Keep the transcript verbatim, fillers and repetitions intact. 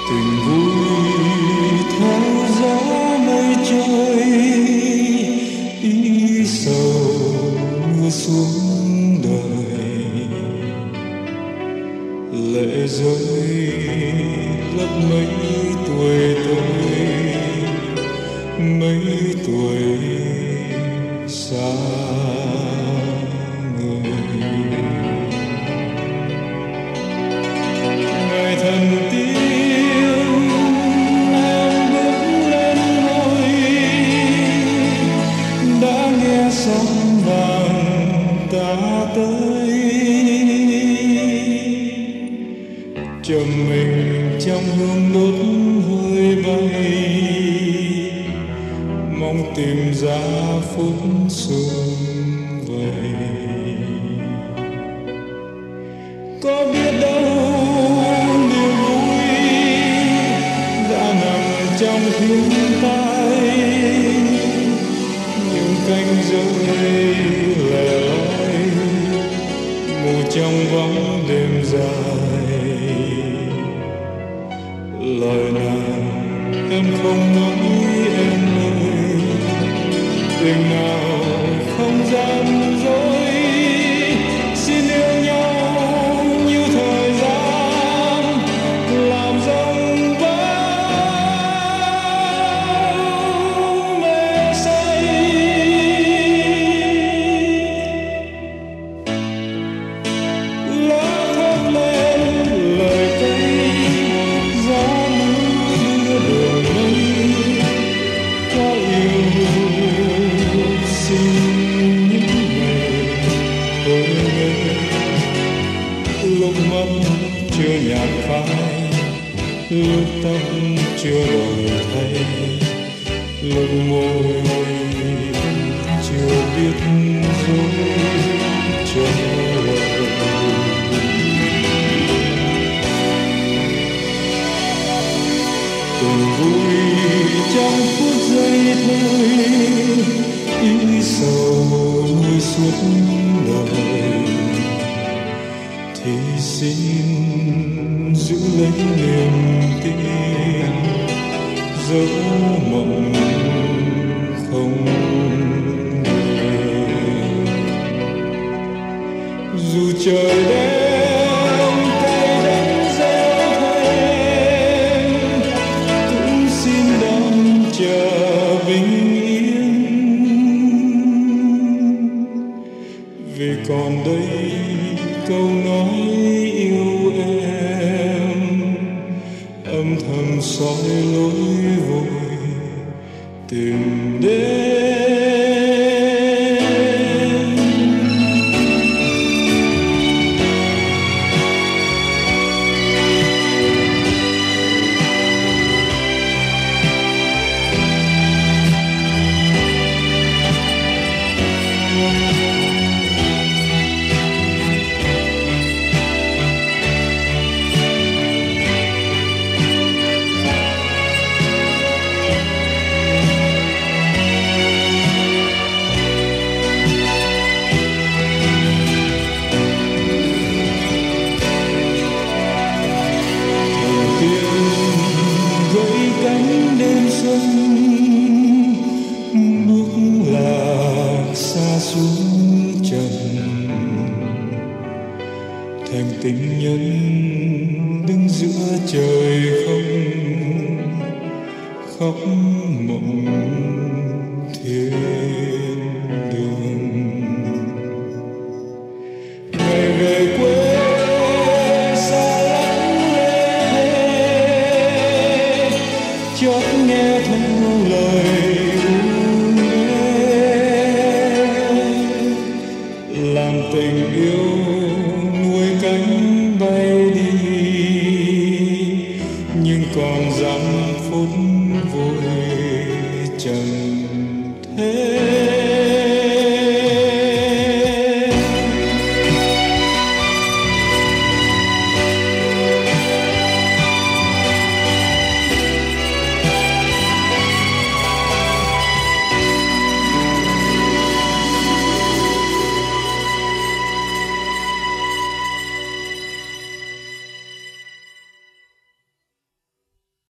tình vui theo gió mây trôi, ý sầu mưa xuống đời, lệ rơi lấp mấy tuổi tôi, mấy tuổi xa người. Ngày thần tiên em bước lên ngôi, đã nghe sóng vàng ta tới, chầm mình trong hương đốt hơi bay, mong tìm ra phút xuân vậy. Có biết đâu niềm vui đã nằm trong thiên tai, những cánh rơi lẻ loi mù trong vắng đêm dài. Lời nào em không nói em ơi, tình nào không gian dối, xin yêu nhau như thời gian làm dòng bão mê say. Lá thơm lên lời cây, gió mưa đưa đường mây, có yêu xin những ngày tôi ngây. Lúc mắt chưa nhạt phai, lúc tóc chưa đổi thay, lúc môi chưa biết dối cho lời. Tình vui trong phút giây thôi, ý sầu nuôi suốt đời, thì xin giữ lấy niềm tin, dẫu mộng không về. Dù trời đêm cay đắng gieo thêm, cũng xin đón chờ bình yên, vì còn đây câu nói yêu em âm thầm soi lối vội tìm đến. Cánh đêm xuân bước lạc xa xuống trần, thành tình nhân đứng giữa trời không, khóc mộng thiên đường. Ngày về quê chót nghe thấu lời ru làm tình yêu nuôi cánh bay đi, nhưng còn dám